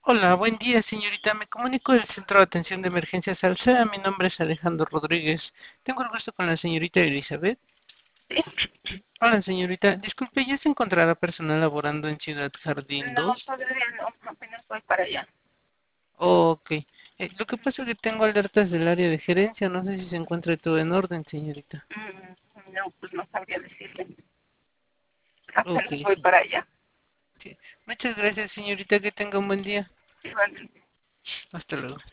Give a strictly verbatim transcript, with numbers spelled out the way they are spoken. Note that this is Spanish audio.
Hola, buen día, señorita. Me comunico del Centro de Atención de Emergencias Salceda. Mi nombre es Alejandro Rodríguez. Tengo el gusto con la señorita Elizabeth. Sí, Hola, señorita. Disculpe, ¿ya se encontrará personal laborando en Ciudad Jardín no, dos? todavía no, apenas voy para allá. Oh, ok. Eh, lo que pasa es que tengo alertas del área de gerencia. No sé si se encuentra todo en orden, señorita. Mm, no, pues no sabría decirle. Ok, Apenas voy sí. para allá. Sí. Muchas gracias, señorita. Que tenga un buen día. Igualmente. Hasta luego.